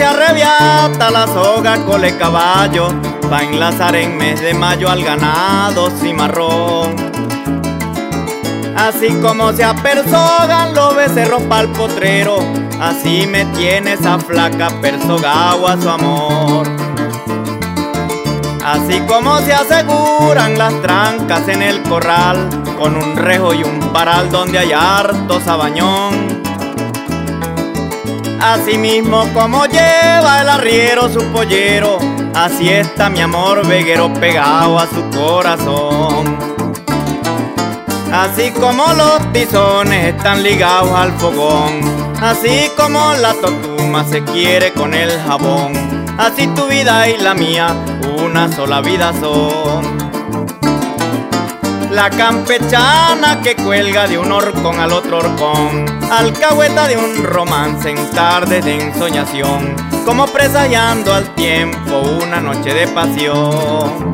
arrebiata la soga cole caballo, pa' enlazar en mes de mayo al ganado cimarrón. Así como se apersogan los becerros pa'l potrero, así me tiene esa flaca persogao a su amor. Así como se aseguran las trancas en el corral, con un rejo y un paral donde hay harto sabañón. Así mismo como lleva el arriero su pollero, así está mi amor veguero pegado a su corazón. Así como los tizones están ligados al fogón, así como la totuma se quiere con el jabón, así tu vida y la mía una sola vida son. La campechana que cuelga de un horcón al otro horcón, alcahueta de un romance en tardes de ensoñación, como presagiando al tiempo una noche de pasión.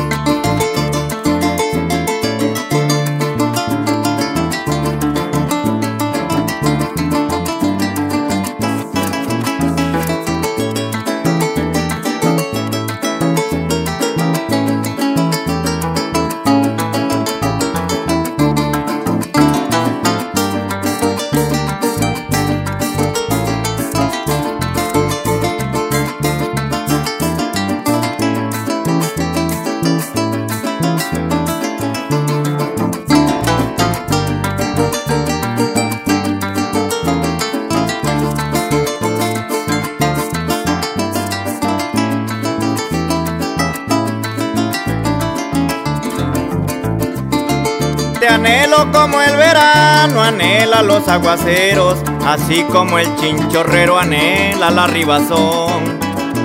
Te anhelo como el verano anhela los aguaceros, así como el chinchorrero anhela la ribazón.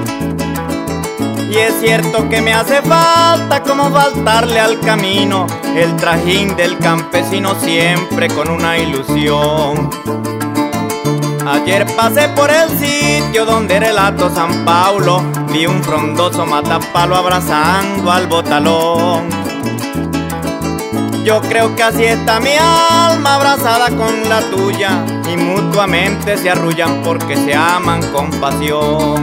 Y es cierto que me hace falta como faltarle al camino, el trajín del campesino siempre con una ilusión. Ayer pasé por el sitio donde era el hato San Paulo, vi un frondoso matapalo abrazando al botalón. Yo creo que así está mi alma abrazada con la tuya, y mutuamente se arrullan porque se aman con pasión.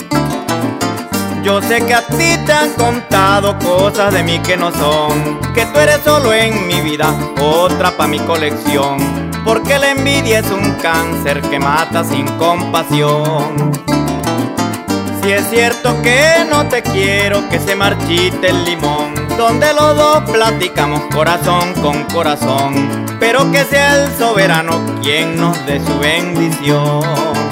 Yo sé que a ti te han contado cosas de mí que no son, que tú eres solo en mi vida, otra pa' mi colección, porque la envidia es un cáncer que mata sin compasión. Si es cierto que no te quiero, que se marchite el limón, donde los dos platicamos corazón con corazón, pero que sea el soberano quien nos dé su bendición.